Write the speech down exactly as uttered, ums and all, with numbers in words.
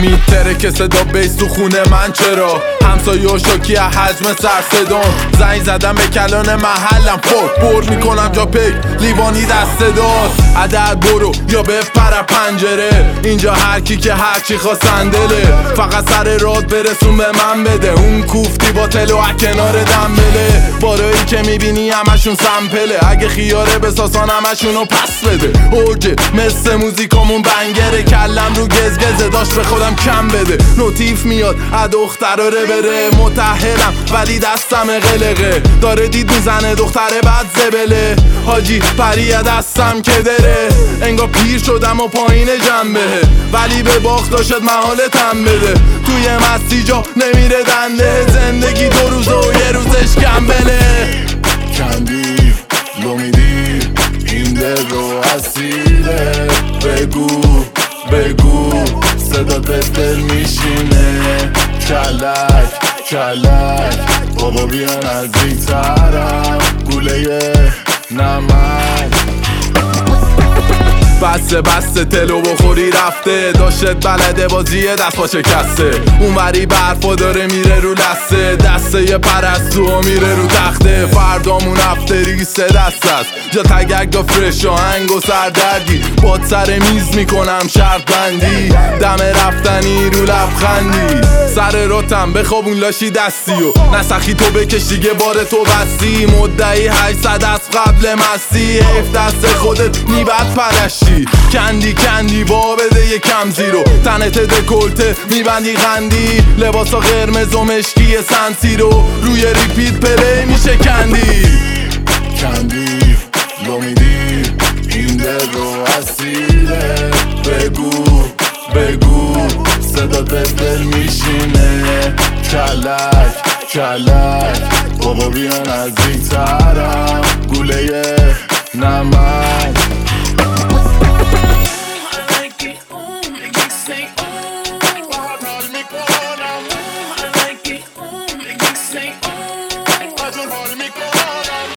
میتره که صدا بیس تو خونه من چرا همسایه و شاکی حجم سر صدام زنگ زدم به کلان محلم فوق بر میکنم جا پیک لیوانی دست داد عدد برو یا بپر پنجره اینجا هر کی که هر چی خواستن دله فقط سر راد برسون به من بده اون کوفتی با تلو کنار دنبله بارایی که میبینی همشون سمپله اگه خیاره بساسان همشونو پس بده اوجه مثل موزیکامون بنگره کلم رو گزگزه داشت به خودم کم بده نوتیف میاد ا دختراره بره متحلم ولی دستم قلقه داره دید میزنه دختره بعد زبله حاجی پریه دستم که دره انگار پیر شدم و پایین جنبه ولی به باخت داشت محالتم بده توی مستی جا نمیره دنده زندگی دو روزه و یه روزش کمبله کندی لو میدی این دل رو اسیره بگو بگو صدا به دل میشینه کلک کلک بابا بیا نزدیک ترم گوله نمک بسته بسته تلو بخوری رفته داشت بلده بازیه دست با شکسته اون وری برفا داره میره رو لسته دسته یه پرستو ها میره رو تخته فردامون افتری سه دست است جا تگک دا فرش آهنگ و سردردی باد سر میز میکنم شرط بندی دم رفتنی رو لبخندی سر راتم بخوابون لاشی دستی و نسخی تو بکش دیگه بار تو بستی مدعی هشتصد از قبل مستی حیف دست خودت میبد پرشتی کندی کندی با بده یه کم زیرو تنت دکلته میبندی غندی لباسا قرمز و مشکی سنسی رو روی ریپیت پلی میشه کندی کندی لو میدی این دل رو اسیره بگو بگو صدا به دل میشینه کلک کلک بابا بیا نزدیک ترم گوله نمک